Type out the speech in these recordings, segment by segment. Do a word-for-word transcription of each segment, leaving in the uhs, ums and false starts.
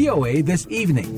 O A This Evening.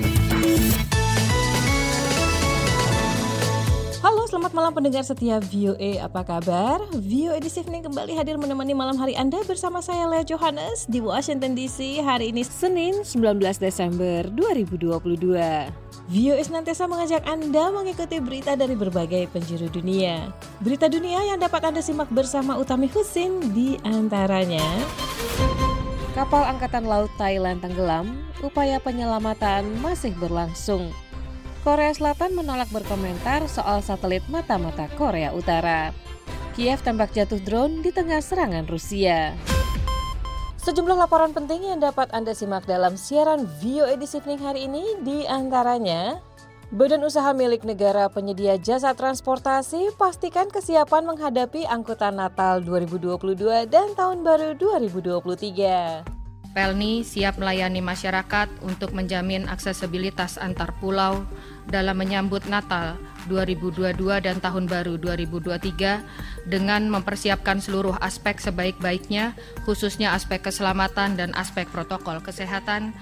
Halo, selamat malam pendengar setia V O A, apa kabar? V O A This Evening kembali hadir menemani malam hari Anda bersama saya Lea Johannes di Washington D C. Hari ini Senin sembilan belas Desember dua ribu dua puluh dua. V O A senantiasa mengajak Anda mengikuti berita dari berbagai penjuru dunia. Berita dunia yang dapat Anda simak bersama Utami Husin di antaranya: kapal Angkatan Laut Thailand tenggelam, upaya penyelamatan masih berlangsung. Korea Selatan menolak berkomentar soal satelit mata-mata Korea Utara. Kiev tembak jatuh drone di tengah serangan Rusia. Sejumlah laporan penting yang dapat Anda simak dalam siaran V O A This Evening hari ini di antaranya: Badan Usaha Milik Negara Penyedia Jasa Transportasi pastikan kesiapan menghadapi angkutan Natal dua ribu dua puluh dua dan Tahun Baru dua ribu dua puluh tiga. Pelni siap melayani masyarakat untuk menjamin aksesibilitas antar pulau dalam menyambut Natal dua ribu dua puluh dua dan Tahun Baru dua ribu dua puluh tiga dengan mempersiapkan seluruh aspek sebaik-baiknya, khususnya aspek keselamatan dan aspek protokol kesehatan.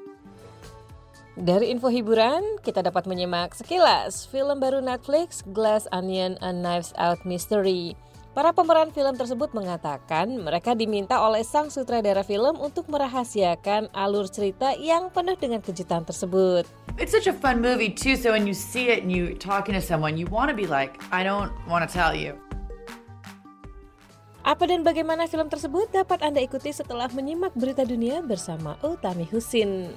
Dari info hiburan, kita dapat menyimak sekilas film baru Netflix, Glass Onion: A Knives Out Mystery. Para pemeran film tersebut mengatakan mereka diminta oleh sang sutradara film untuk merahasiakan alur cerita yang penuh dengan kejutan tersebut. It's such a fun movie too, so when you see it and you're talking to someone, you want to be like, I don't want to tell you. Apa dan bagaimana film tersebut dapat Anda ikuti setelah menyimak berita dunia bersama Utami Husin.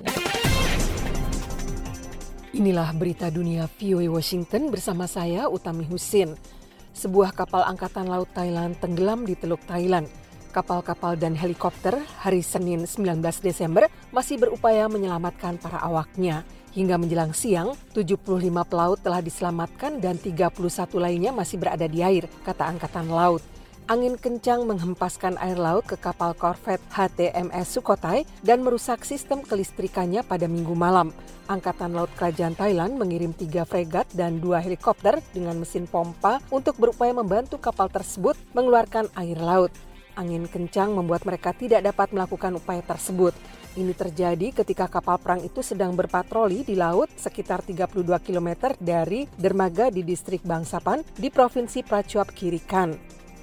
Inilah berita dunia V O A Washington bersama saya Utami Husin. Sebuah kapal angkatan laut Thailand tenggelam di Teluk Thailand. Kapal-kapal dan helikopter hari Senin sembilan belas Desember masih berupaya menyelamatkan para awaknya. Hingga menjelang siang, tujuh puluh lima pelaut telah diselamatkan dan tiga puluh satu lainnya masih berada di air, kata Angkatan Laut. Angin kencang menghempaskan air laut ke kapal korvet H T M S Sukhothai dan merusak sistem kelistrikannya pada Minggu malam. Angkatan Laut Kerajaan Thailand mengirim tiga fregat dan dua helikopter dengan mesin pompa untuk berupaya membantu kapal tersebut mengeluarkan air laut. Angin kencang membuat mereka tidak dapat melakukan upaya tersebut. Ini terjadi ketika kapal perang itu sedang berpatroli di laut sekitar tiga puluh dua kilometer dari dermaga di distrik Bangsapan di Provinsi Prachuap Khiri Khan.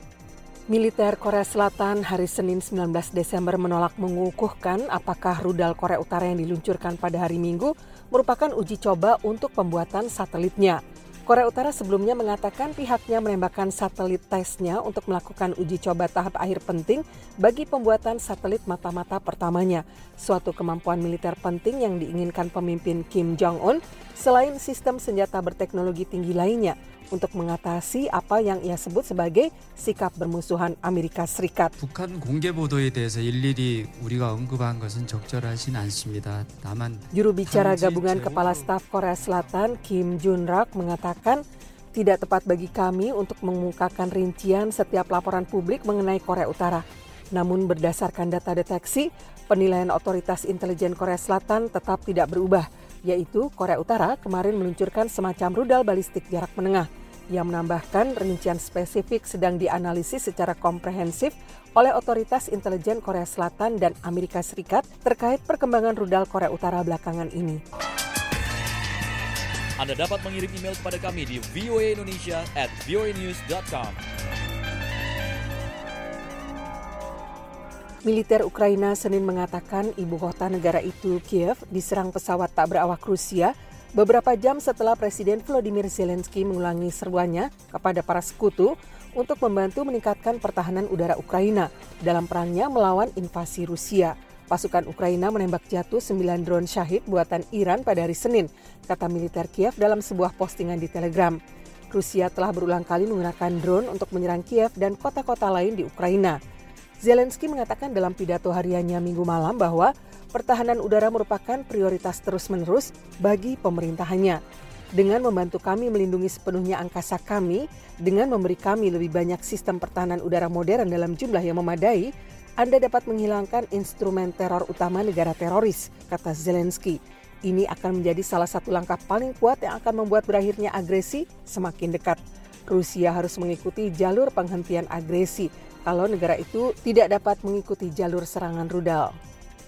Militer Korea Selatan hari Senin sembilan belas Desember menolak mengukuhkan apakah rudal Korea Utara yang diluncurkan pada hari Minggu merupakan uji coba untuk pembuatan satelitnya. Korea Utara sebelumnya mengatakan pihaknya menembakkan satelit tesnya untuk melakukan uji coba tahap akhir penting bagi pembuatan satelit mata-mata pertamanya, suatu kemampuan militer penting yang diinginkan pemimpin Kim Jong-un selain sistem senjata berteknologi tinggi lainnya untuk mengatasi apa yang ia sebut sebagai sikap bermusuhan Amerika Serikat. 북한 공개 보도에 대해서 일일이 우리가 언급한 것은 적절하진 않습니다. 다만 Juru bicara gabungan Kepala Staf Korea Selatan Kim Jun-rak mengatakan tidak tepat bagi kami untuk mengungkapkan rincian setiap laporan publik mengenai Korea Utara. Namun berdasarkan data deteksi, penilaian otoritas intelijen Korea Selatan tetap tidak berubah, yaitu Korea Utara kemarin meluncurkan semacam rudal balistik jarak menengah. Ia menambahkan rincian spesifik sedang dianalisis secara komprehensif oleh otoritas intelijen Korea Selatan dan Amerika Serikat terkait perkembangan rudal Korea Utara belakangan ini. Anda dapat mengirim email kepada kami di v o a indonesia at v o a news dot com. Militer Ukraina Senin mengatakan ibu kota negara itu, Kiev, diserang pesawat tak berawak Rusia beberapa jam setelah Presiden Volodymyr Zelensky mengulangi seruannya kepada para sekutu untuk membantu meningkatkan pertahanan udara Ukraina dalam perangnya melawan invasi Rusia. Pasukan Ukraina menembak jatuh sembilan drone Shahid buatan Iran pada hari Senin, kata militer Kiev dalam sebuah postingan di Telegram. Rusia telah berulang kali menggunakan drone untuk menyerang Kiev dan kota-kota lain di Ukraina. Zelensky mengatakan dalam pidato hariannya Minggu malam bahwa pertahanan udara merupakan prioritas terus-menerus bagi pemerintahannya. Dengan membantu kami melindungi sepenuhnya angkasa kami, dengan memberi kami lebih banyak sistem pertahanan udara modern dalam jumlah yang memadai, Anda dapat menghilangkan instrumen teror utama negara teroris, kata Zelensky. Ini akan menjadi salah satu langkah paling kuat yang akan membuat berakhirnya agresi semakin dekat. Rusia harus mengikuti jalur penghentian agresi kalau negara itu tidak dapat mengikuti jalur serangan rudal.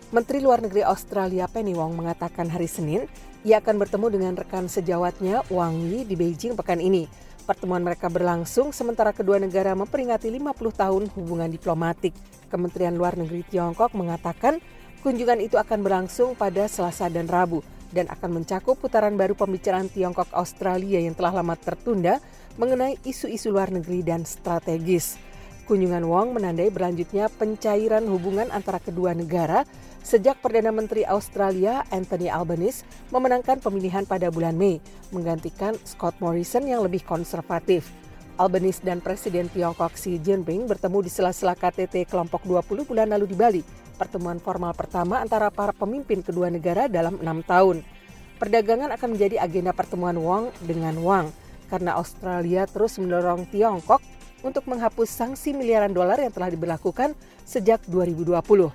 Menteri Luar Negeri Australia Penny Wong mengatakan hari Senin ia akan bertemu dengan rekan sejawatnya Wang Yi di Beijing pekan ini. Pertemuan mereka berlangsung sementara kedua negara memperingati lima puluh tahun hubungan diplomatik. Kementerian Luar Negeri Tiongkok mengatakan kunjungan itu akan berlangsung pada Selasa dan Rabu dan akan mencakup putaran baru pembicaraan Tiongkok-Australia yang telah lama tertunda mengenai isu-isu luar negeri dan strategis. Kunjungan Wong menandai berlanjutnya pencairan hubungan antara kedua negara sejak Perdana Menteri Australia Anthony Albanese memenangkan pemilihan pada bulan Mei, menggantikan Scott Morrison yang lebih konservatif. Albanese dan Presiden Tiongkok Xi Jinping bertemu di sela-sela K T T Kelompok dua puluh bulan lalu di Bali, pertemuan formal pertama antara para pemimpin kedua negara dalam enam tahun. Perdagangan akan menjadi agenda pertemuan Wong dengan Wang, karena Australia terus mendorong Tiongkok untuk menghapus sanksi miliaran dolar yang telah diberlakukan sejak dua ribu dua puluh.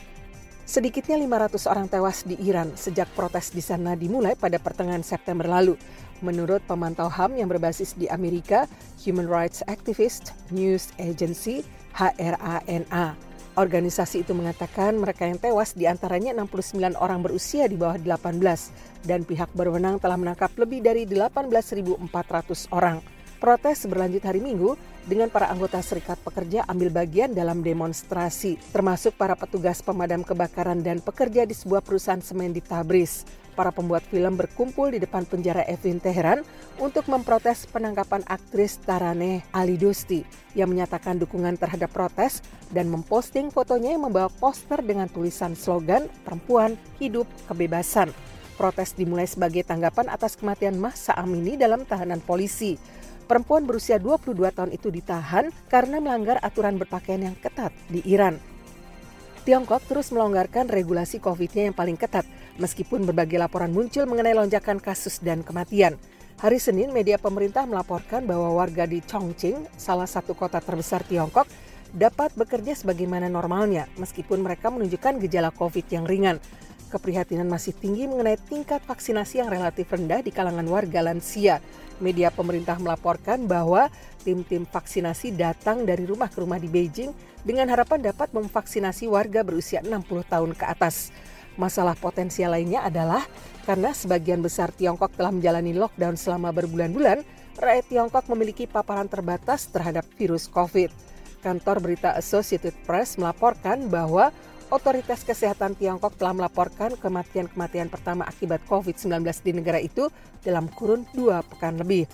Sedikitnya lima ratus orang tewas di Iran sejak protes di sana dimulai pada pertengahan September lalu. Menurut pemantau H A M yang berbasis di Amerika, Human Rights Activist News Agency H R A N A. Organisasi itu mengatakan mereka yang tewas diantaranya enam puluh sembilan orang berusia di bawah delapan belas dan pihak berwenang telah menangkap lebih dari delapan belas ribu empat ratus orang. Protes berlanjut hari Minggu dengan para anggota Serikat Pekerja ambil bagian dalam demonstrasi, termasuk para petugas pemadam kebakaran dan pekerja di sebuah perusahaan semen di Tabriz. Para pembuat film berkumpul di depan penjara Evin Teheran untuk memprotes penangkapan aktris Taraneh Ali Dosti yang menyatakan dukungan terhadap protes dan memposting fotonya yang membawa poster dengan tulisan slogan "Perempuan, Hidup, Kebebasan". Protes dimulai sebagai tanggapan atas kematian Mahsa Amini dalam tahanan polisi. Perempuan berusia dua puluh dua tahun itu ditahan karena melanggar aturan berpakaian yang ketat di Iran. Tiongkok terus melonggarkan regulasi COVID-nya yang paling ketat, meskipun berbagai laporan muncul mengenai lonjakan kasus dan kematian. Hari Senin, media pemerintah melaporkan bahwa warga di Chongqing, salah satu kota terbesar Tiongkok, dapat bekerja sebagaimana normalnya, meskipun mereka menunjukkan gejala COVID yang ringan. Keprihatinan masih tinggi mengenai tingkat vaksinasi yang relatif rendah di kalangan warga lansia. Media pemerintah melaporkan bahwa tim-tim vaksinasi datang dari rumah ke rumah di Beijing dengan harapan dapat memvaksinasi warga berusia enam puluh tahun ke atas. Masalah potensial lainnya adalah karena sebagian besar Tiongkok telah menjalani lockdown selama berbulan-bulan, rakyat Tiongkok memiliki paparan terbatas terhadap virus COVID. Kantor berita Associated Press melaporkan bahwa Otoritas Kesehatan Tiongkok telah melaporkan kematian-kematian pertama akibat covid sembilan belas di negara itu dalam kurun dua pekan lebih.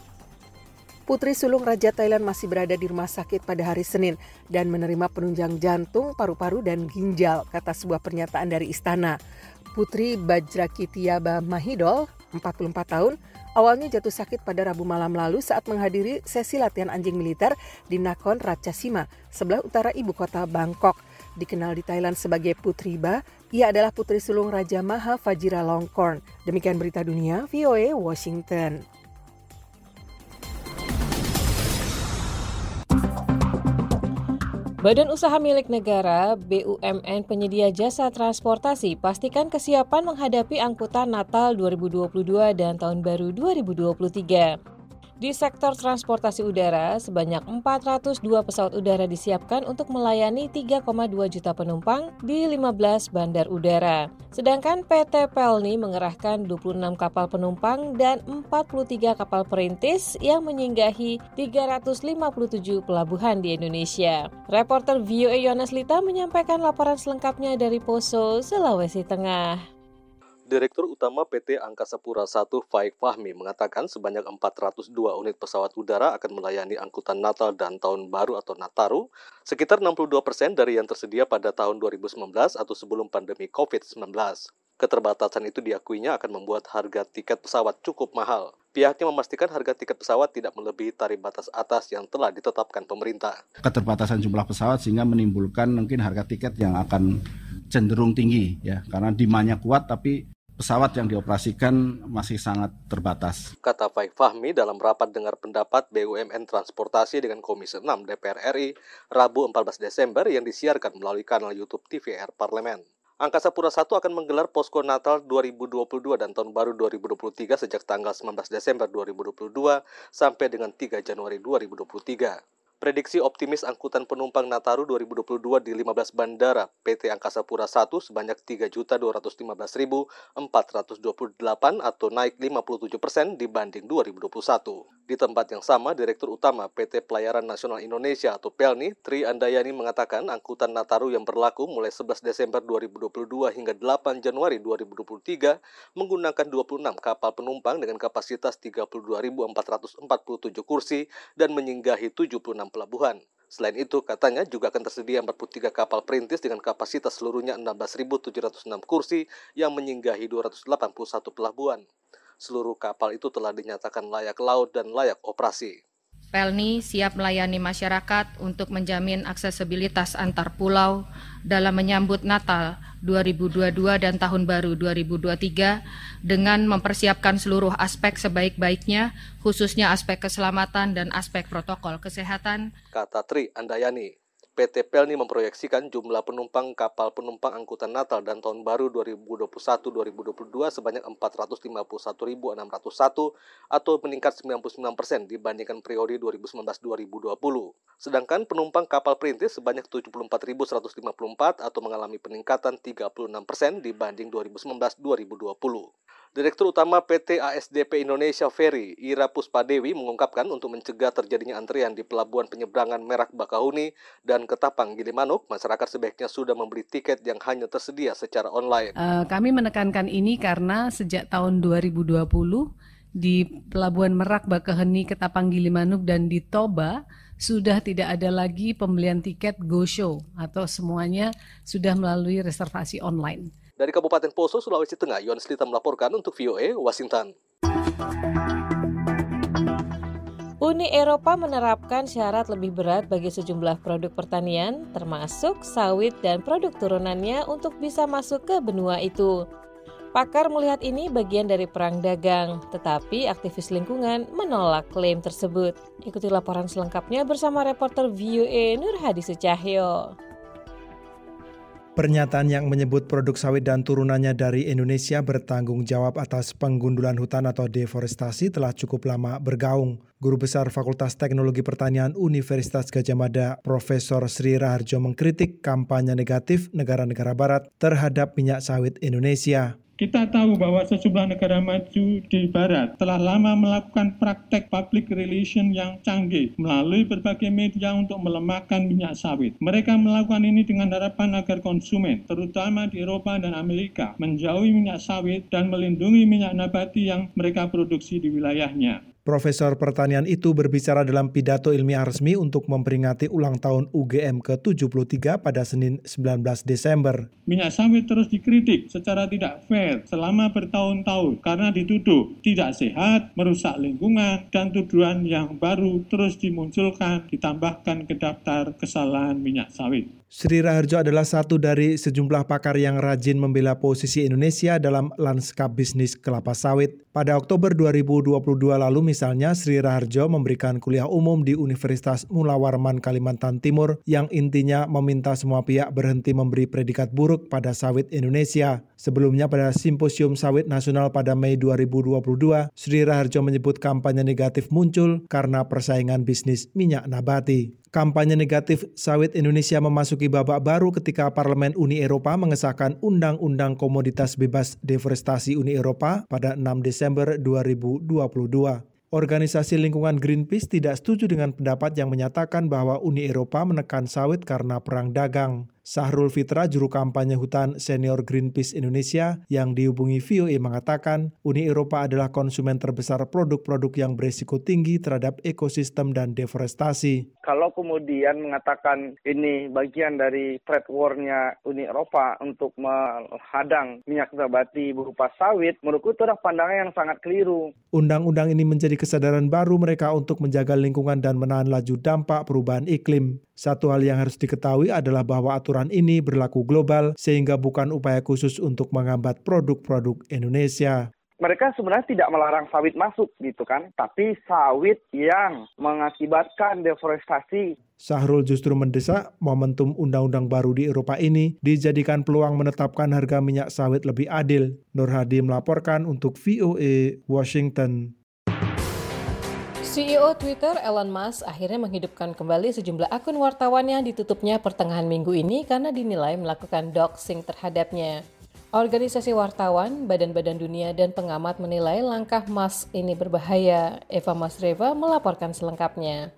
Putri sulung Raja Thailand masih berada di rumah sakit pada hari Senin dan menerima penunjang jantung, paru-paru, dan ginjal, kata sebuah pernyataan dari istana. Putri Bajrakitiaba Mahidol, empat puluh empat tahun, awalnya jatuh sakit pada Rabu malam lalu saat menghadiri sesi latihan anjing militer di Nakhon Ratchasima, sebelah utara ibu kota Bangkok. Dikenal di Thailand sebagai Putri Ba, ia adalah putri sulung Raja Maha Vajiralongkorn. Demikian berita dunia, V O A Washington. Badan Usaha Milik Negara B U M N penyedia jasa transportasi pastikan kesiapan menghadapi angkutan Natal dua ribu dua puluh dua dan Tahun Baru dua ribu dua puluh tiga. Di sektor transportasi udara, sebanyak empat ratus dua pesawat udara disiapkan untuk melayani tiga koma dua juta penumpang di lima belas bandar udara. Sedangkan P T Pelni mengerahkan dua puluh enam kapal penumpang dan empat puluh tiga kapal perintis yang menyinggahi tiga ratus lima puluh tujuh pelabuhan di Indonesia. Reporter V O A Yonas Lita menyampaikan laporan selengkapnya dari Poso, Sulawesi Tengah. Direktur Utama P T Angkasa Pura I Faik Fahmi mengatakan sebanyak empat ratus dua unit pesawat udara akan melayani angkutan Natal dan Tahun Baru atau Nataru, sekitar enam puluh dua persen dari yang tersedia pada tahun dua ribu sembilan belas atau sebelum pandemi covid sembilan belas. Keterbatasan itu diakuinya akan membuat harga tiket pesawat cukup mahal. Pihaknya memastikan harga tiket pesawat tidak melebihi tarif batas atas yang telah ditetapkan pemerintah. Keterbatasan jumlah pesawat sehingga menimbulkan mungkin harga tiket yang akan cenderung tinggi, ya, karena demand-nya kuat tapi pesawat yang dioperasikan masih sangat terbatas. Kata Faik Fahmi dalam rapat dengar pendapat B U M N Transportasi dengan Komisi enam D P R R I Rabu empat belas Desember yang disiarkan melalui kanal YouTube T V R Parlemen. Angkasa Pura I akan menggelar posko Natal dua ribu dua puluh dua dan Tahun Baru dua ribu dua puluh tiga sejak tanggal sembilan belas Desember dua ribu dua puluh dua sampai dengan tiga Januari dua ribu dua puluh tiga. Prediksi optimis angkutan penumpang Nataru dua ribu dua puluh dua di lima belas bandara P T Angkasa Pura satu sebanyak tiga juta dua ratus lima belas ribu empat ratus dua puluh delapan atau naik lima puluh tujuh persen dibanding dua ribu dua puluh satu. Di tempat yang sama, Direktur Utama P T Pelayaran Nasional Indonesia atau Pelni, Tri Andayani mengatakan angkutan Nataru yang berlaku mulai sebelas Desember dua ribu dua puluh dua hingga delapan Januari dua ribu dua puluh tiga menggunakan dua puluh enam kapal penumpang dengan kapasitas tiga puluh dua ribu empat ratus empat puluh tujuh kursi dan menyinggahi tujuh puluh enam pelabuhan. Selain itu, katanya juga akan tersedia empat puluh tiga kapal perintis dengan kapasitas seluruhnya enam belas ribu tujuh ratus enam kursi yang menyinggahi dua ratus delapan puluh satu pelabuhan. Seluruh kapal itu telah dinyatakan layak laut dan layak operasi. Pelni siap melayani masyarakat untuk menjamin aksesibilitas antar pulau dalam menyambut Natal dua ribu dua puluh dua dan Tahun Baru dua ribu dua puluh tiga dengan mempersiapkan seluruh aspek sebaik-baiknya, khususnya aspek keselamatan dan aspek protokol kesehatan, kata Tri Andayani. P T Pelni memproyeksikan jumlah penumpang kapal penumpang angkutan Natal dan Tahun Baru dua ribu dua puluh satu dua ribu dua puluh dua sebanyak empat ratus lima puluh satu ribu enam ratus satu atau meningkat sembilan puluh sembilan persen dibandingkan periode dua ribu sembilan belas dua ribu dua puluh. Sedangkan penumpang kapal perintis sebanyak tujuh puluh empat ribu seratus lima puluh empat atau mengalami peningkatan tiga puluh enam persen dibanding dua ribu sembilan belas dua ribu dua puluh. Direktur Utama P T A S D P Indonesia Ferry, Ira Puspadewi, mengungkapkan untuk mencegah terjadinya antrian di pelabuhan penyeberangan Merak Bakahuni dan Ketapang Gilimanuk, masyarakat sebaiknya sudah membeli tiket yang hanya tersedia secara online. Uh, kami menekankan ini karena sejak tahun dua ribu dua puluh di pelabuhan Merak Bakahuni, Ketapang Gilimanuk, dan di Toba sudah tidak ada lagi pembelian tiket go show atau semuanya sudah melalui reservasi online. Dari Kabupaten Poso, Sulawesi Tengah, Yohanes Lita melaporkan untuk V O A Washington. Uni Eropa menerapkan syarat lebih berat bagi sejumlah produk pertanian, termasuk sawit dan produk turunannya untuk bisa masuk ke benua itu. Pakar melihat ini bagian dari perang dagang, tetapi aktivis lingkungan menolak klaim tersebut. Ikuti laporan selengkapnya bersama reporter V O A Nur Hadi Sucahyo. Pernyataan yang menyebut produk sawit dan turunannya dari Indonesia bertanggung jawab atas penggundulan hutan atau deforestasi telah cukup lama bergaung. Guru Besar Fakultas Teknologi Pertanian Universitas Gadjah Mada, Profesor Sri Raharjo mengkritik kampanye negatif negara-negara barat terhadap minyak sawit Indonesia. Kita tahu bahwa sejumlah negara maju di barat telah lama melakukan praktek public relation yang canggih melalui berbagai media untuk melemahkan minyak sawit. Mereka melakukan ini dengan harapan agar konsumen, terutama di Eropa dan Amerika, menjauhi minyak sawit dan melindungi minyak nabati yang mereka produksi di wilayahnya. Profesor Pertanian itu berbicara dalam pidato ilmiah resmi untuk memperingati ulang tahun U G M ke tujuh puluh tiga pada Senin sembilan belas Desember. Minyak sawit terus dikritik secara tidak fair selama bertahun-tahun karena dituduh tidak sehat, merusak lingkungan, dan tuduhan yang baru terus dimunculkan ditambahkan ke daftar kesalahan minyak sawit. Sri Raharjo adalah satu dari sejumlah pakar yang rajin membela posisi Indonesia dalam lanskap bisnis kelapa sawit. Pada Oktober dua ribu dua puluh dua lalu misalnya, Sri Raharjo memberikan kuliah umum di Universitas Mula Warman, Kalimantan Timur yang intinya meminta semua pihak berhenti memberi predikat buruk pada sawit Indonesia. Sebelumnya pada Simposium Sawit Nasional pada Mei dua ribu dua puluh dua, Sri Raharjo menyebut kampanye negatif muncul karena persaingan bisnis minyak nabati. Kampanye negatif sawit Indonesia memasuki babak baru ketika Parlemen Uni Eropa mengesahkan Undang-Undang Komoditas Bebas Deforestasi Uni Eropa pada enam Desember dua ribu dua puluh dua. Organisasi lingkungan Greenpeace tidak setuju dengan pendapat yang menyatakan bahwa Uni Eropa menekan sawit karena perang dagang. Sahrul Fitra, juru kampanye hutan senior Greenpeace Indonesia yang dihubungi V O A mengatakan Uni Eropa adalah konsumen terbesar produk-produk yang berisiko tinggi terhadap ekosistem dan deforestasi. Kalau kemudian mengatakan ini bagian dari trade war-nya Uni Eropa untuk menghadang minyak nabati berupa sawit, menurutku itu adalah pandangan yang sangat keliru. Undang-undang ini menjadi kesadaran baru mereka untuk menjaga lingkungan dan menahan laju dampak perubahan iklim. Satu hal yang harus diketahui adalah bahwa aturan ini berlaku global sehingga bukan upaya khusus untuk menghambat produk-produk Indonesia. Mereka sebenarnya tidak melarang sawit masuk gitu kan, tapi sawit yang mengakibatkan deforestasi. Sahrul justru mendesak momentum undang-undang baru di Eropa ini dijadikan peluang menetapkan harga minyak sawit lebih adil. Nur Hadi melaporkan untuk V O A Washington. C E O Twitter Elon Musk akhirnya menghidupkan kembali sejumlah akun wartawan yang ditutupnya pertengahan minggu ini karena dinilai melakukan doxing terhadapnya. Organisasi wartawan, badan-badan dunia, dan pengamat menilai langkah Musk ini berbahaya. Eva Masreva melaporkan selengkapnya.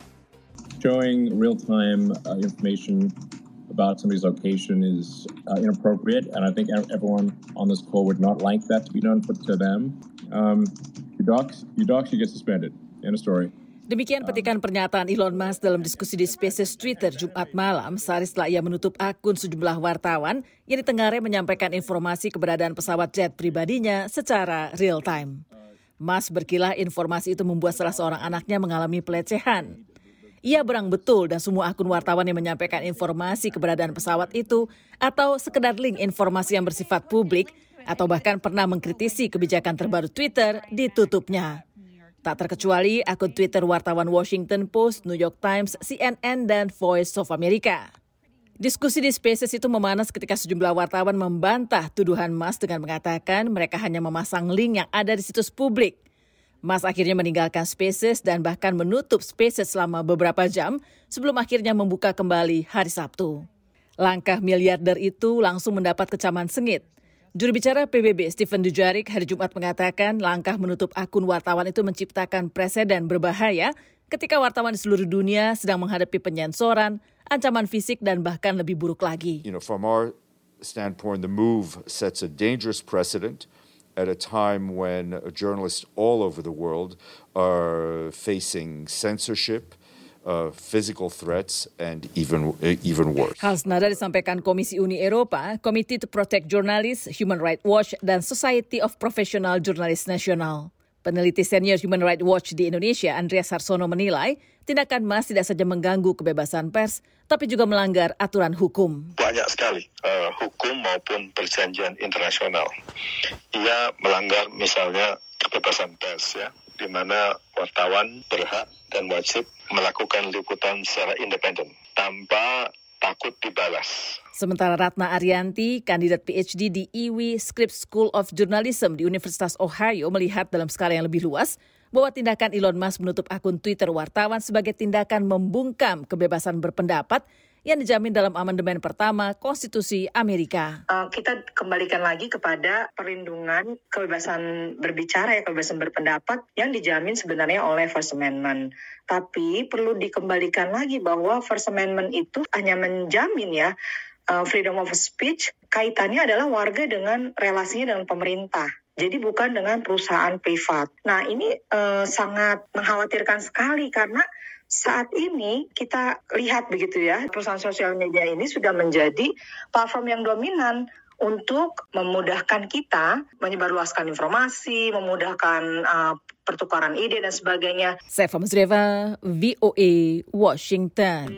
Showing real-time uh, information about somebody's location is uh, inappropriate, and I think everyone on this call would not like that to be done to them. Um, you dox, you dox, you get suspended. End of story. Demikian petikan pernyataan Elon Musk dalam diskusi di Spaces Twitter Jumat malam, sehari setelah ia menutup akun sejumlah wartawan yang ditengarai menyampaikan informasi keberadaan pesawat jet pribadinya secara real time. Musk berkilah informasi itu membuat salah seorang anaknya mengalami pelecehan. Ia berang betul dan semua akun wartawan yang menyampaikan informasi keberadaan pesawat itu atau sekedar link informasi yang bersifat publik atau bahkan pernah mengkritisi kebijakan terbaru Twitter ditutupnya. Tak terkecuali akun Twitter wartawan Washington Post, New York Times, C N N, dan Voice of America. Diskusi di Spaces itu memanas ketika sejumlah wartawan membantah tuduhan Musk dengan mengatakan mereka hanya memasang link yang ada di situs publik. Musk akhirnya meninggalkan Spaces dan bahkan menutup Spaces selama beberapa jam sebelum akhirnya membuka kembali hari Sabtu. Langkah miliarder itu langsung mendapat kecaman sengit. Juru bicara P B B Stephen Dujarric hari Jumat mengatakan langkah menutup akun wartawan itu menciptakan preseden berbahaya ketika wartawan di seluruh dunia sedang menghadapi penyensoran, ancaman fisik, dan bahkan lebih buruk lagi. You know, from our standpoint, the move sets a dangerous precedent at a time when journalists all over the world are facing censorship, Uh, physical threats, and even uh, even worse. Hal senada disampaikan Komisi Uni Eropa, Committee to Protect Journalists, Human Rights Watch, dan Society of Professional Journalists National. Peneliti senior Human Rights Watch di Indonesia, Andreas Harsono, menilai tindakan Musk tidak saja mengganggu kebebasan pers, tapi juga melanggar aturan hukum. Banyak sekali uh, hukum maupun perjanjian internasional. Ia melanggar misalnya kebebasan pers, ya, di mana wartawan berhak dan wajib melakukan liputan secara independen tanpa takut dibalas. Sementara Ratna Arianti, kandidat P H D di I W I Scripps School of Journalism di Universitas Ohio, melihat dalam skala yang lebih luas bahwa tindakan Elon Musk menutup akun Twitter wartawan sebagai tindakan membungkam kebebasan berpendapat yang dijamin dalam amandemen pertama Konstitusi Amerika. Uh, kita kembalikan lagi kepada perlindungan kebebasan berbicara, ya, kebebasan berpendapat yang dijamin sebenarnya oleh First Amendment. Tapi perlu dikembalikan lagi bahwa First Amendment itu hanya menjamin ya uh, freedom of speech, kaitannya adalah warga dengan relasinya dengan pemerintah. Jadi bukan dengan perusahaan privat. Nah ini uh, sangat mengkhawatirkan sekali karena saat ini kita lihat begitu ya, perusahaan sosial media ini sudah menjadi platform yang dominan untuk memudahkan kita menyebarluaskan informasi, memudahkan uh, pertukaran ide dan sebagainya. Seva Musreva, V O A, Washington.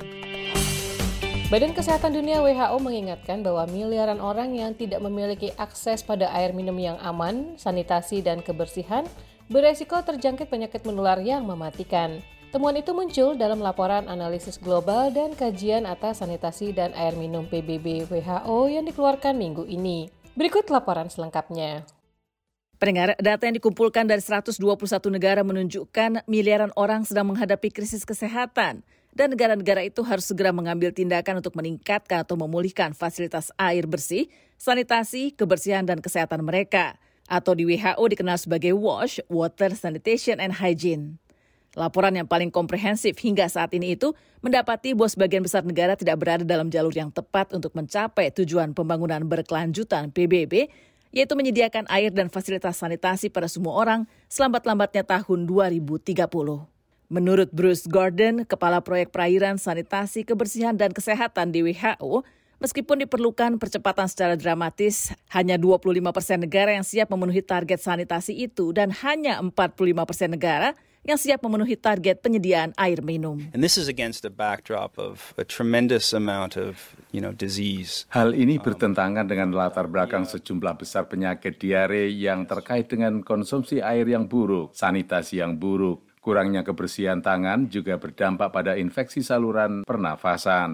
Badan Kesehatan Dunia W H O mengingatkan bahwa miliaran orang yang tidak memiliki akses pada air minum yang aman, sanitasi, dan kebersihan beresiko terjangkit penyakit menular yang mematikan. Temuan itu muncul dalam laporan analisis global dan kajian atas sanitasi dan air minum P B B W H O yang dikeluarkan minggu ini. Berikut laporan selengkapnya. Pendengar, data yang dikumpulkan dari seratus dua puluh satu negara menunjukkan miliaran orang sedang menghadapi krisis kesehatan dan negara-negara itu harus segera mengambil tindakan untuk meningkatkan atau memulihkan fasilitas air bersih, sanitasi, kebersihan, dan kesehatan mereka, atau di W H O dikenal sebagai WASH, Water, Sanitation, and Hygiene. Laporan yang paling komprehensif hingga saat ini itu mendapati bahwa sebagian besar negara tidak berada dalam jalur yang tepat untuk mencapai tujuan pembangunan berkelanjutan P B B, yaitu menyediakan air dan fasilitas sanitasi pada semua orang selambat-lambatnya tahun dua ribu tiga puluh. Menurut Bruce Gordon, Kepala Proyek Perairan, Sanitasi, Kebersihan, dan Kesehatan di W H O, meskipun diperlukan percepatan secara dramatis, hanya dua puluh lima persen negara yang siap memenuhi target sanitasi itu dan hanya empat puluh lima persen negara yang siap memenuhi target penyediaan air minum. And this is against a backdrop of a tremendous amount of, you know, disease. Hal ini bertentangan dengan latar belakang sejumlah besar penyakit diare yang terkait dengan konsumsi air yang buruk, sanitasi yang buruk, kurangnya kebersihan tangan juga berdampak pada infeksi saluran pernafasan.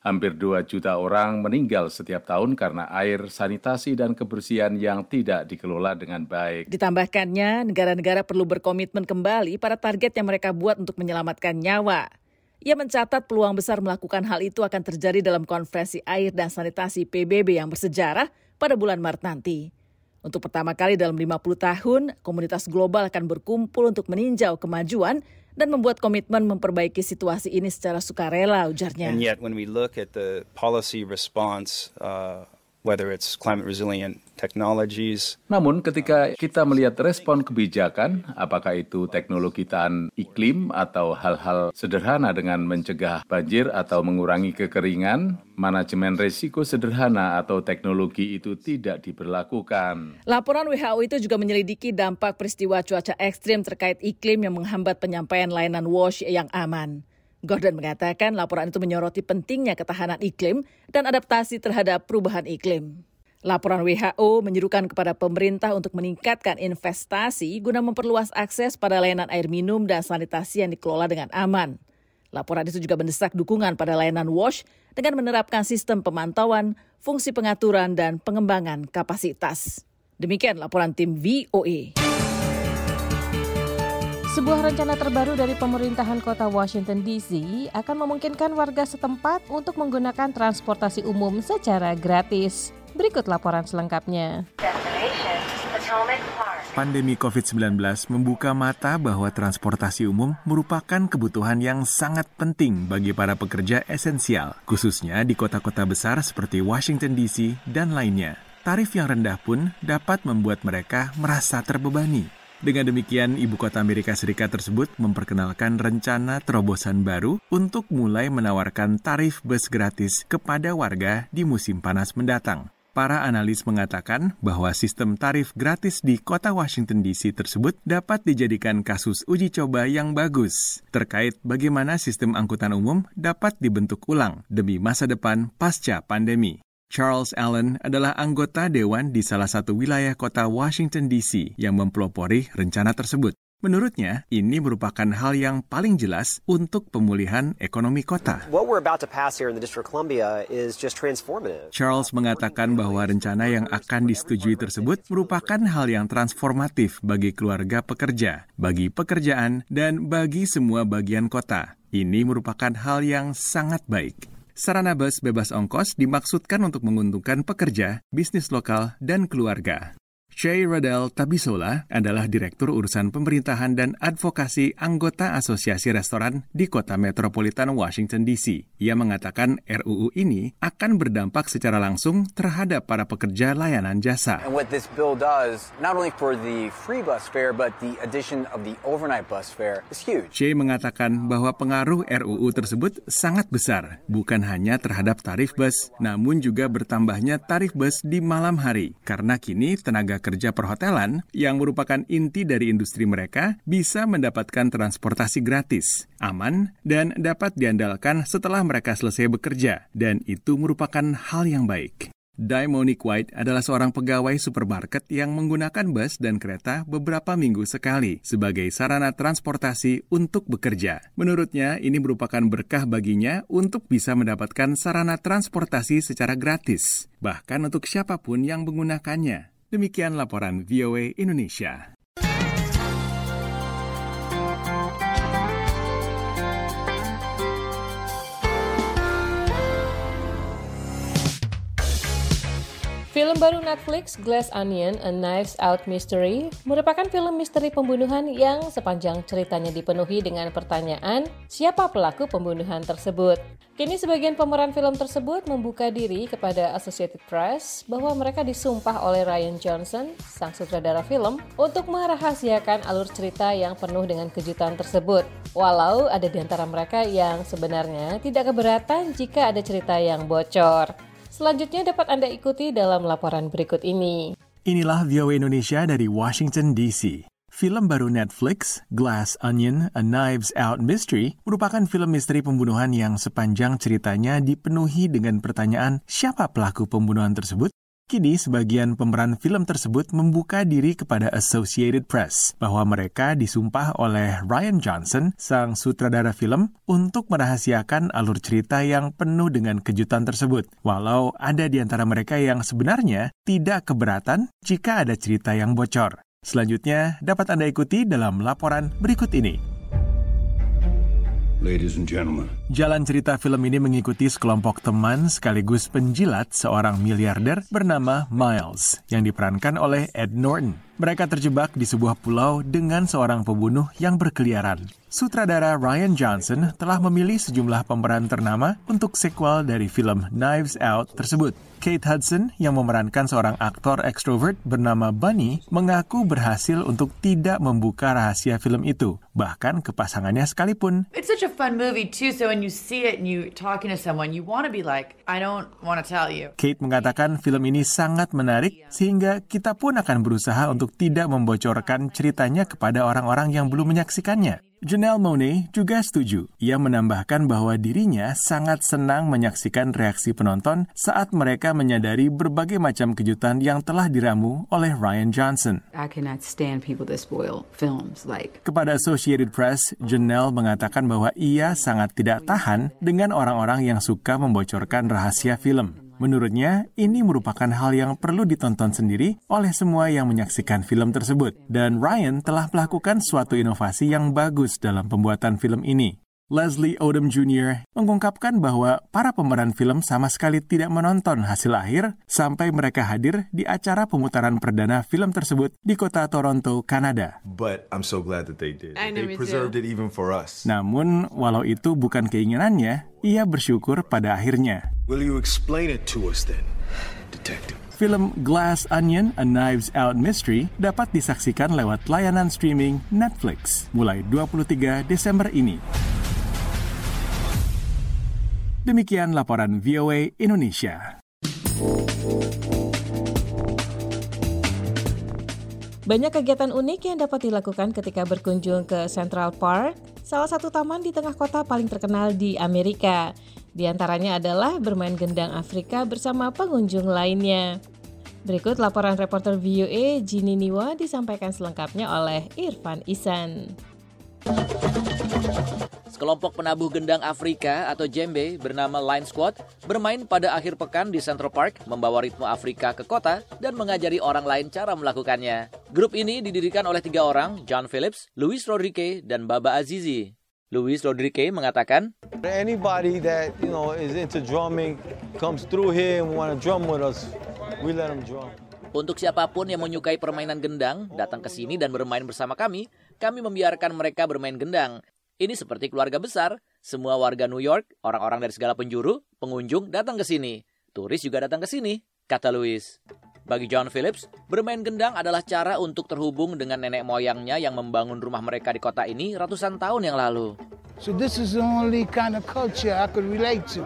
Hampir dua juta orang meninggal setiap tahun karena air, sanitasi, dan kebersihan yang tidak dikelola dengan baik. Ditambahkannya, negara-negara perlu berkomitmen kembali pada target yang mereka buat untuk menyelamatkan nyawa. Ia mencatat peluang besar melakukan hal itu akan terjadi dalam konferensi air dan sanitasi P B B yang bersejarah pada bulan Maret nanti. Untuk pertama kali dalam lima puluh tahun, komunitas global akan berkumpul untuk meninjau kemajuan dan membuat komitmen memperbaiki situasi ini secara sukarela, ujarnya. And yet when we look at the policy response, uh, whether it's climate resilient technologies. Namun ketika kita melihat respon kebijakan, apakah itu teknologi tahan iklim atau hal-hal sederhana dengan mencegah banjir atau mengurangi kekeringan, manajemen risiko sederhana atau teknologi itu tidak diberlakukan. Laporan W H O itu juga menyelidiki dampak peristiwa cuaca ekstrim terkait iklim yang menghambat penyampaian layanan WASH yang aman. Gordon mengatakan laporan itu menyoroti pentingnya ketahanan iklim dan adaptasi terhadap perubahan iklim. Laporan W H O menyerukan kepada pemerintah untuk meningkatkan investasi guna memperluas akses pada layanan air minum dan sanitasi yang dikelola dengan aman. Laporan itu juga mendesak dukungan pada layanan WASH dengan menerapkan sistem pemantauan, fungsi pengaturan, dan pengembangan kapasitas. Demikian laporan tim V O A. Sebuah rencana terbaru dari pemerintahan kota Washington D C akan memungkinkan warga setempat untuk menggunakan transportasi umum secara gratis. Berikut laporan selengkapnya. Pandemi covid sembilan belas membuka mata bahwa transportasi umum merupakan kebutuhan yang sangat penting bagi para pekerja esensial, khususnya di kota-kota besar seperti Washington D C dan lainnya. Tarif yang rendah pun dapat membuat mereka merasa terbebani. Dengan demikian, Ibu Kota Amerika Serikat tersebut memperkenalkan rencana terobosan baru untuk mulai menawarkan tarif bus gratis kepada warga di musim panas mendatang. Para analis mengatakan bahwa sistem tarif gratis di kota Washington D C tersebut dapat dijadikan kasus uji coba yang bagus terkait bagaimana sistem angkutan umum dapat dibentuk ulang demi masa depan pasca pandemi. Charles Allen adalah anggota dewan di salah satu wilayah kota Washington D C yang mempelopori rencana tersebut. Menurutnya, ini merupakan hal yang paling jelas untuk pemulihan ekonomi kota. What we're about to pass here in the District of Columbia is just transformative. Charles mengatakan bahwa rencana yang akan disetujui tersebut merupakan hal yang transformatif bagi keluarga pekerja, bagi pekerjaan, dan bagi semua bagian kota. Ini merupakan hal yang sangat baik. Sarana bus bebas ongkos dimaksudkan untuk menguntungkan pekerja, bisnis lokal, dan keluarga. Shay Radel Tabisola adalah Direktur Urusan Pemerintahan dan Advokasi anggota Asosiasi Restoran di Kota Metropolitan Washington D C. Ia mengatakan R U U ini akan berdampak secara langsung terhadap para pekerja layanan jasa. And what this bill does, not only for the free bus fare, but the addition of the overnight bus fare is huge. Shay mengatakan bahwa pengaruh R U U tersebut sangat besar, bukan hanya terhadap tarif bus, namun juga bertambahnya tarif bus di malam hari, karena kini tenaga kerja perhotelan yang merupakan inti dari industri mereka bisa mendapatkan transportasi gratis, aman, dan dapat diandalkan setelah mereka selesai bekerja, dan itu merupakan hal yang baik. Daimonique White adalah seorang pegawai supermarket yang menggunakan bus dan kereta beberapa minggu sekali sebagai sarana transportasi untuk bekerja. Menurutnya, ini merupakan berkah baginya untuk bisa mendapatkan sarana transportasi secara gratis, bahkan untuk siapapun yang menggunakannya. Demikian laporan V O A Indonesia. Film baru Netflix, Glass Onion, A Knives Out Mystery, merupakan film misteri pembunuhan yang sepanjang ceritanya dipenuhi dengan pertanyaan, siapa pelaku pembunuhan tersebut? Kini sebagian pemeran film tersebut membuka diri kepada Associated Press bahwa mereka disumpah oleh Rian Johnson, sang sutradara film, untuk merahasiakan alur cerita yang penuh dengan kejutan tersebut. Walau ada di antara mereka yang sebenarnya tidak keberatan jika ada cerita yang bocor. Selanjutnya dapat Anda ikuti dalam laporan berikut ini. Inilah V O A Indonesia dari Washington D C. Film baru Netflix, Glass Onion, A Knives Out Mystery, merupakan film misteri pembunuhan yang sepanjang ceritanya dipenuhi dengan pertanyaan siapa pelaku pembunuhan tersebut. Kini, sebagian pemeran film tersebut membuka diri kepada Associated Press bahwa mereka disumpah oleh Rian Johnson, sang sutradara film, untuk merahasiakan alur cerita yang penuh dengan kejutan tersebut. Walau ada di antara mereka yang sebenarnya tidak keberatan jika ada cerita yang bocor. Selanjutnya dapat Anda ikuti dalam laporan berikut ini. Ladies and gentlemen. Jalan cerita film ini mengikuti sekelompok teman sekaligus penjilat seorang miliarder bernama Miles yang diperankan oleh Ed Norton. Mereka terjebak di sebuah pulau dengan seorang pembunuh yang berkeliaran. Sutradara Rian Johnson telah memilih sejumlah pemeran ternama untuk sequel dari film Knives Out tersebut. Kate Hudson yang memerankan seorang aktor ekstrovert bernama Bunny mengaku berhasil untuk tidak membuka rahasia film itu, bahkan ke pasangannya sekalipun. It's such a fun movie too, so when you see it and you talking to someone, you want to be like, I don't want to tell you. Kate mengatakan film ini sangat menarik sehingga kita pun akan berusaha untuk tidak membocorkan ceritanya kepada orang-orang yang belum menyaksikannya. Janelle Monáe juga setuju. Ia menambahkan bahwa dirinya sangat senang menyaksikan reaksi penonton saat mereka menyadari berbagai macam kejutan yang telah diramu oleh Rian Johnson. I cannot stand people that spoil films like. Kepada Associated Press, Janelle mengatakan bahwa ia sangat tidak tahan dengan orang-orang yang suka membocorkan rahasia film. Menurutnya, ini merupakan hal yang perlu ditonton sendiri oleh semua yang menyaksikan film tersebut. Dan Rian telah melakukan suatu inovasi yang bagus dalam pembuatan film ini. Leslie Odom Junior mengungkapkan bahwa para pemeran film sama sekali tidak menonton hasil akhir sampai mereka hadir di acara pemutaran perdana film tersebut di kota Toronto, Kanada. But I'm so glad that they did. They preserved it even for us. Namun, walau itu bukan keinginannya, ia bersyukur pada akhirnya. Will you explain it to us then, detective? Film Glass Onion, A Knives Out Mystery dapat disaksikan lewat layanan streaming Netflix mulai dua puluh tiga Desember ini. Demikian laporan V O A Indonesia. Banyak kegiatan unik yang dapat dilakukan ketika berkunjung ke Central Park, salah satu taman di tengah kota paling terkenal di Amerika. Di antaranya adalah bermain gendang Afrika bersama pengunjung lainnya. Berikut laporan reporter V O A Ginny Niwa disampaikan selengkapnya oleh Irfan Ihsan. Sekelompok penabuh gendang Afrika atau djembe bernama Line Squad bermain pada akhir pekan di Central Park, membawa ritme Afrika ke kota dan mengajari orang lain cara melakukannya. Grup ini didirikan oleh tiga orang, John Phillips, Luis Rodriguez, dan Baba Azizi. Luis Rodriguez mengatakan, Anybody that you know is into drumming comes through here and want to drum with us, we let them drum. Untuk siapapun yang menyukai permainan gendang, datang ke sini dan bermain bersama kami, kami membiarkan mereka bermain gendang. Ini seperti keluarga besar, semua warga New York, orang-orang dari segala penjuru, pengunjung datang ke sini. Turis juga datang ke sini, kata Louis. Bagi John Phillips, bermain gendang adalah cara untuk terhubung dengan nenek moyangnya yang membangun rumah mereka di kota ini ratusan tahun yang lalu. So this is the only kind of culture I could relate to.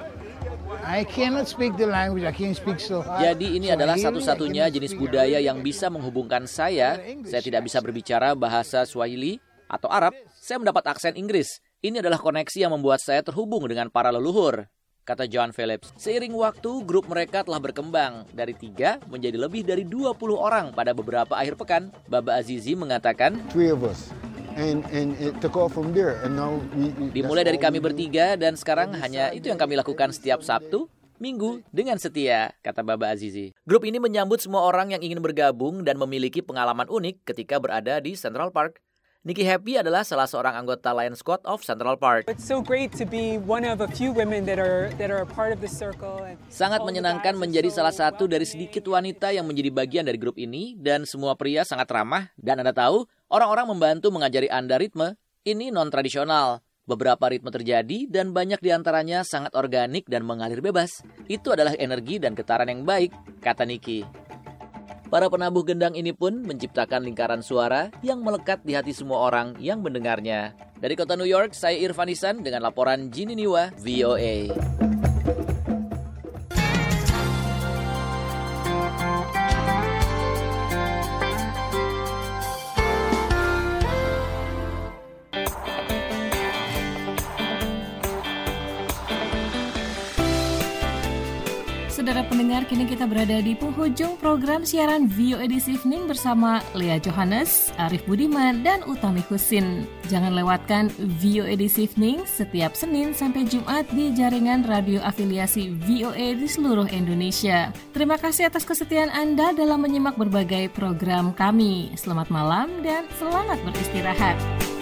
I cannot speak the language, I can't speak so hard. Jadi ini adalah satu-satunya jenis budaya yang bisa menghubungkan saya. Saya tidak bisa berbicara bahasa Swahili atau Arab. Saya mendapat aksen Inggris. Ini adalah koneksi yang membuat saya terhubung dengan para leluhur, kata John Phillips. Seiring waktu, grup mereka telah berkembang dari tiga menjadi lebih dari dua puluh orang pada beberapa akhir pekan. Baba Azizi mengatakan, Three of us. And, and it took off from there. And now we, we, dimulai dari kami bertiga dan sekarang hanya itu yang kami lakukan setiap Sabtu, Minggu dengan setia, kata Baba Azizi. Grup ini menyambut semua orang yang ingin bergabung dan memiliki pengalaman unik ketika berada di Central Park. Nikki Happy adalah salah seorang anggota Lion Squad of Central Park. It's so great to be one of a few women that are that are a part of the circle. Sangat menyenangkan menjadi salah satu dari sedikit wanita yang menjadi bagian dari grup ini dan semua pria sangat ramah dan Anda tahu, orang-orang membantu mengajari Anda ritme. Ini non-tradisional. Beberapa ritme terjadi dan banyak diantaranya sangat organik dan mengalir bebas. Itu adalah energi dan getaran yang baik, kata Nikki. Para penabuh gendang ini pun menciptakan lingkaran suara yang melekat di hati semua orang yang mendengarnya. Dari kota New York, saya Irfan Ihsan dengan laporan Ginny Niwa, V O A. saudara pendengar, kini kita berada di penghujung program siaran V O A This Evening bersama Lea Johannes, Arif Budiman, dan Utami Husin. Jangan lewatkan V O A This Evening setiap Senin sampai Jumat di jaringan radio afiliasi V O A di seluruh Indonesia. Terima kasih atas kesetiaan Anda dalam menyimak berbagai program kami. Selamat malam dan selamat beristirahat.